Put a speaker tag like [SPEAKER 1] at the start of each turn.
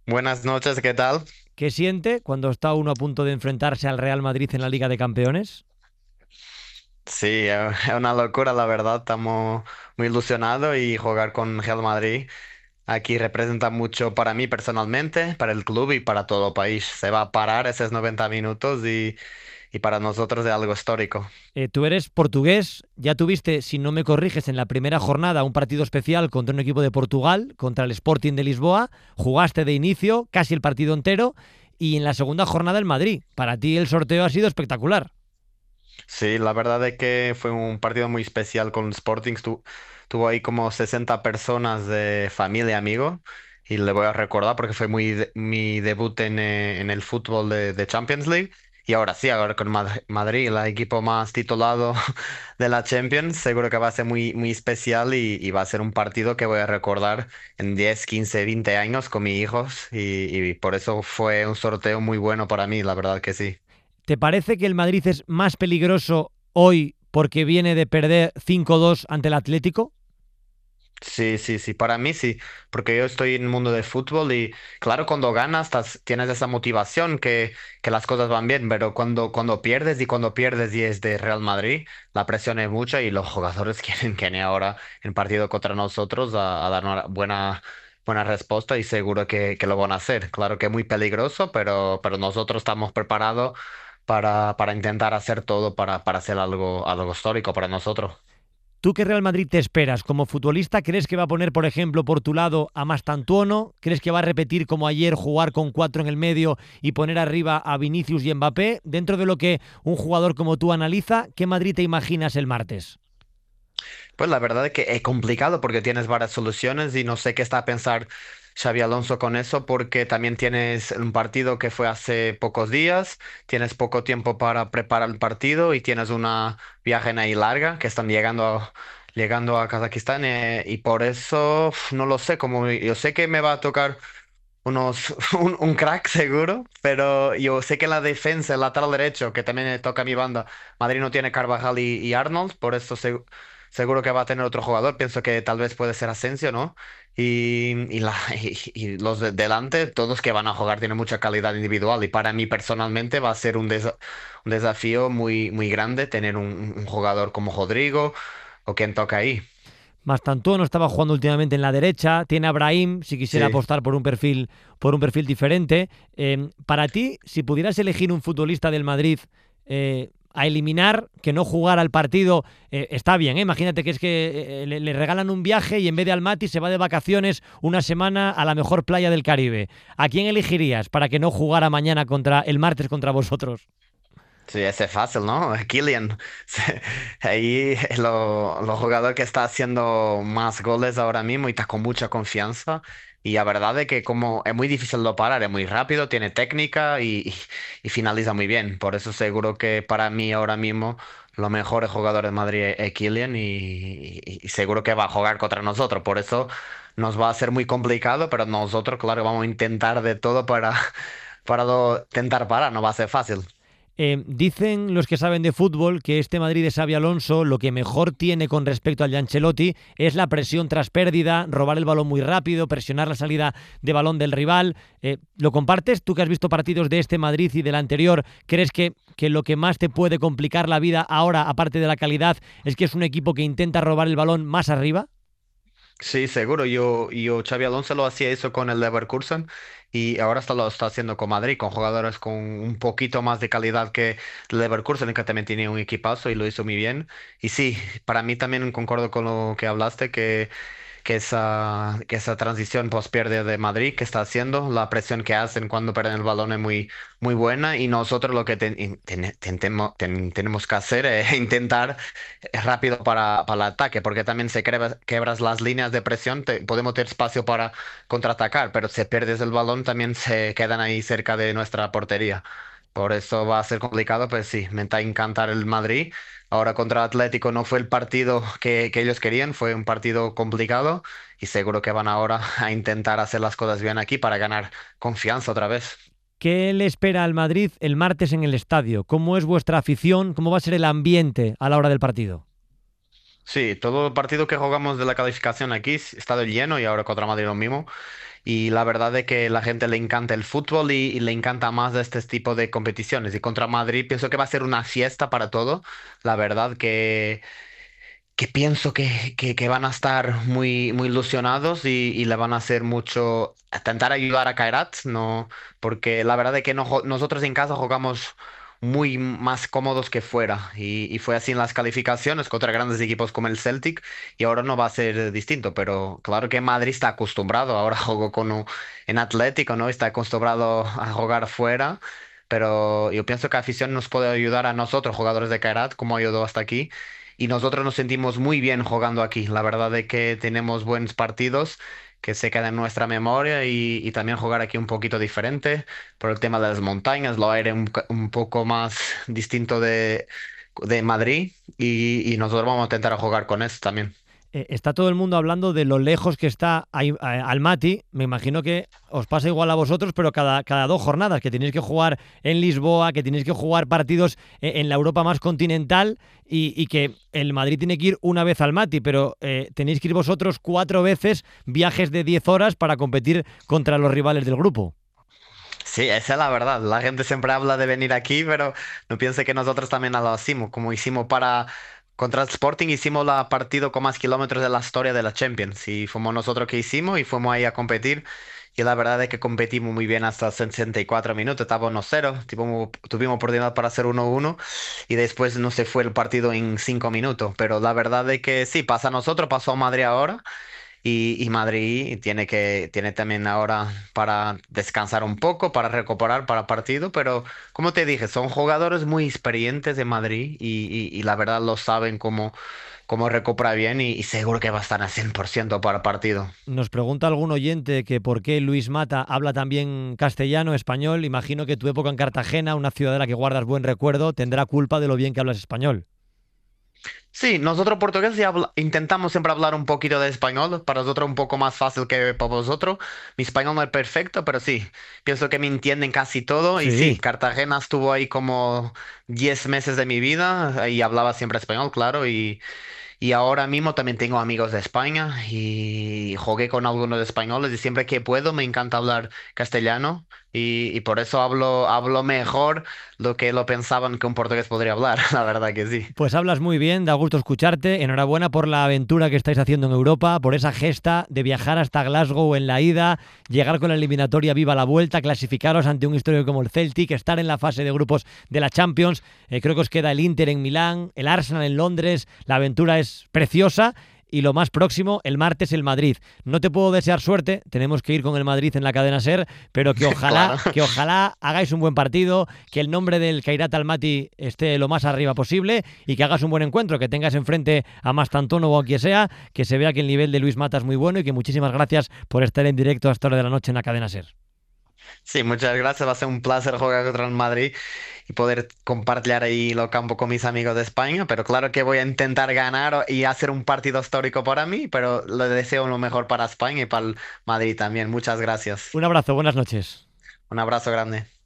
[SPEAKER 1] Buenas noches, ¿qué tal?
[SPEAKER 2] ¿Qué siente cuando está uno a punto de enfrentarse al Real Madrid en la Liga de Campeones?
[SPEAKER 1] Sí, es una locura, la verdad. Estamos muy ilusionados y jugar con Real Madrid aquí representa mucho para mí personalmente, para el club y para todo el país. Se va a parar esos 90 minutos y para nosotros es algo histórico.
[SPEAKER 2] Tú eres portugués, ya tuviste, si no me corriges, en la primera jornada un partido especial contra un equipo de Portugal, contra el Sporting de Lisboa, jugaste de inicio casi el partido entero y en la segunda jornada el Madrid. Para ti el sorteo ha sido espectacular.
[SPEAKER 1] Sí, la verdad es que fue un partido muy especial con Sporting. Tuvo ahí como 60 personas de familia y amigos. Y le voy a recordar porque fue mi debut en el fútbol de Champions League. Y ahora sí, ahora con Madrid, el equipo más titulado de la Champions, seguro que va a ser muy especial y va a ser un partido que voy a recordar en 10, 15, 20 años con mis hijos. Y por eso fue un sorteo muy bueno para mí, la verdad que sí.
[SPEAKER 2] ¿Te parece que el Madrid es más peligroso hoy porque viene de perder 5-2 ante el Atlético?
[SPEAKER 1] Sí, sí, sí, para mí sí, porque yo estoy en el mundo del fútbol y claro, cuando ganas tienes esa motivación que las cosas van bien, pero cuando pierdes y es de Real Madrid, la presión es mucha y los jugadores quieren que ni ahora en partido contra nosotros a dar una buena respuesta y seguro que lo van a hacer. Claro que es muy peligroso, pero nosotros estamos preparados para intentar hacer todo para hacer algo histórico para nosotros.
[SPEAKER 2] ¿Tú qué Real Madrid te esperas como futbolista? ¿Crees que va a poner, por ejemplo, por tu lado a Mastantuono? ¿Crees que va a repetir como ayer, jugar con cuatro en el medio y poner arriba a Vinicius y Mbappé? Dentro de lo que un jugador como tú analiza, ¿qué Madrid te imaginas el martes?
[SPEAKER 1] Pues la verdad es que es complicado porque tienes varias soluciones y no sé qué está a pensar Xavi Alonso con eso porque también tienes un partido que fue hace pocos días, tienes poco tiempo para preparar el partido y tienes una viaje ahí larga que están llegando a Kazajistán y por eso no lo sé, como yo sé que me va a tocar un crack seguro, pero yo sé que en la defensa, el lateral derecho, que también le toca a mi banda, Madrid no tiene Carvajal y Arnold, por eso seguro que va a tener otro jugador. Pienso que tal vez puede ser Asensio, ¿no? Y los de delante, todos que van a jugar tienen mucha calidad individual y para mí personalmente va a ser un desafío muy grande tener un jugador como Rodrigo o quien toca ahí.
[SPEAKER 2] Mastantuono estaba jugando últimamente en la derecha, tiene a Brahim, si quisiera
[SPEAKER 1] Sí.
[SPEAKER 2] apostar por un perfil diferente. Para ti, si pudieras elegir un futbolista del Madrid a eliminar, que no jugara el partido, está bien, ¿eh? Imagínate que es que le regalan un viaje y en vez de Almaty se va de vacaciones una semana a la mejor playa del Caribe. ¿A quién elegirías para que no jugara mañana contra el martes contra vosotros?
[SPEAKER 1] Sí, ese es fácil, ¿no? Kylian. Sí, ahí lo jugador que está haciendo más goles ahora mismo y está con mucha confianza. Y la verdad es que como es muy difícil de parar, es muy rápido, tiene técnica y finaliza muy bien. Por eso seguro que para mí ahora mismo los mejores jugadores de Madrid es Kylian y seguro que va a jugar contra nosotros. Por eso nos va a ser muy complicado, pero nosotros, claro, vamos a intentar de todo para intentar parar. No va a ser fácil.
[SPEAKER 2] Dicen los que saben de fútbol que este Madrid de Xabi Alonso lo que mejor tiene con respecto al de Ancelotti es la presión tras pérdida, robar el balón muy rápido, presionar la salida de balón del rival. ¿Lo compartes? Tú que has visto partidos de este Madrid y del anterior, ¿crees que lo que más te puede complicar la vida ahora, aparte de la calidad, es que es un equipo que intenta robar el balón más arriba?
[SPEAKER 1] Sí, seguro. Yo Xavi Alonso lo hacía eso con el Leverkusen y ahora lo está haciendo con Madrid, con jugadores con un poquito más de calidad que el Leverkusen, que también tiene un equipazo y lo hizo muy bien. Y sí, para mí también concuerdo con lo que hablaste, que esa transición post-pierde de Madrid que está haciendo, la presión que hacen cuando pierden el balón es muy buena y nosotros lo que tenemos que hacer es intentar rápido para el ataque, porque también se quebras las líneas de presión, podemos tener espacio para contraatacar, pero si pierdes el balón también se quedan ahí cerca de nuestra portería. Por eso va a ser complicado, pues sí, me está encantar el Madrid. Ahora contra Atlético no fue el partido que ellos querían, fue un partido complicado y seguro que van ahora a intentar hacer las cosas bien aquí para ganar confianza otra vez.
[SPEAKER 2] ¿Qué le espera al Madrid el martes en el estadio? ¿Cómo es vuestra afición? ¿Cómo va a ser el ambiente a la hora del partido?
[SPEAKER 1] Sí, todo el partido que jugamos de la calificación aquí ha estado lleno y ahora contra Madrid lo mismo. Y la verdad es que la gente le encanta el fútbol y le encanta más de este tipo de competiciones. Y contra Madrid pienso que va a ser una fiesta para todo. La verdad que pienso que van a estar muy, muy ilusionados y le van a hacer mucho, a intentar ayudar a Kairat, ¿no? Porque la verdad es que nosotros en casa jugamos muy más cómodos que fuera y fue así en las calificaciones contra grandes equipos como el Celtic y ahora no va a ser distinto, pero claro que Madrid está acostumbrado, ahora jugó en Atlético, ¿no? Está acostumbrado a jugar fuera. Pero yo pienso que la afición nos puede ayudar a nosotros, jugadores de Kairat, como ayudó hasta aquí y nosotros nos sentimos muy bien jugando aquí. La verdad es que tenemos buenos partidos que se quedan en nuestra memoria y también jugar aquí un poquito diferente por el tema de las montañas, lo aire un poco más distinto de Madrid y nosotros vamos a intentar jugar con eso también.
[SPEAKER 2] Está todo el mundo hablando de lo lejos que está Almaty. Me imagino que os pasa igual a vosotros, pero cada 2 jornadas, que tenéis que jugar en Lisboa, que tenéis que jugar partidos en la Europa más continental y que el Madrid tiene que ir una vez al Almaty, pero tenéis que ir vosotros 4 veces, viajes de 10 horas para competir contra los rivales del grupo.
[SPEAKER 1] Sí, esa es la verdad. La gente siempre habla de venir aquí, pero no piense que nosotros también lo hicimos. Como hicimos contra el Sporting, hicimos la partido con más kilómetros de la historia de la Champions. Y fuimos nosotros que hicimos y fuimos ahí a competir. Y la verdad es que competimos muy bien hasta 64 minutos. Estábamos 1-0, tuvimos oportunidad para hacer 1-1 y después no se fue el partido en 5 minutos. Pero la verdad es que sí, pasa a nosotros, pasó a Madrid ahora. Y Madrid tiene también ahora para descansar un poco, para recuperar para partido, pero como te dije, son jugadores muy experientes de Madrid y la verdad lo saben cómo recuperar bien y seguro que va a estar al 100% para partido.
[SPEAKER 2] Nos pregunta algún oyente que por qué Luis Mata habla también castellano, español. Imagino que tu época en Cartagena, una ciudad de la que guardas buen recuerdo, tendrá culpa de lo bien que hablas español.
[SPEAKER 1] Sí, nosotros portugueses sí intentamos siempre hablar un poquito de español, para nosotros un poco más fácil que para vosotros. Mi español no es perfecto, pero sí, pienso que me entienden casi todo. Y sí,
[SPEAKER 2] Sí,
[SPEAKER 1] Cartagena estuvo ahí como 10 meses de mi vida y hablaba siempre español, claro. Y ahora mismo también tengo amigos de España y jugué con algunos españoles y siempre que puedo me encanta hablar castellano y por eso hablo mejor lo que lo pensaban que un portugués podría hablar, la verdad que sí.
[SPEAKER 2] pues hablas muy bien, da gusto escucharte. Enhorabuena por la aventura que estáis haciendo en Europa, por esa gesta de viajar hasta Glasgow en la ida, llegar con la eliminatoria viva a la vuelta, clasificaros ante un histórico como el Celtic, estar en la fase de grupos de la Champions. Creo que os queda el Inter en Milán, el Arsenal en Londres. La aventura es preciosa. Y lo más próximo, el martes, el Madrid. No te puedo desear suerte, tenemos que ir con el Madrid en la cadena SER, pero
[SPEAKER 1] Claro.
[SPEAKER 2] que ojalá hagáis un buen partido, que el nombre del Kairat Almaty esté lo más arriba posible y que hagas un buen encuentro, que tengas enfrente a Mastantuono o a quien sea, que se vea que el nivel de Luis Mata es muy bueno y que muchísimas gracias por estar en directo a esta hora de la noche en la cadena SER.
[SPEAKER 1] Sí, muchas gracias. Va a ser un placer jugar contra el Madrid y poder compartir ahí lo campo con mis amigos de España. Pero claro que voy a intentar ganar y hacer un partido histórico para mí, pero le deseo lo mejor para España y para el Madrid también. Muchas gracias.
[SPEAKER 2] Un abrazo, buenas noches.
[SPEAKER 1] Un abrazo grande.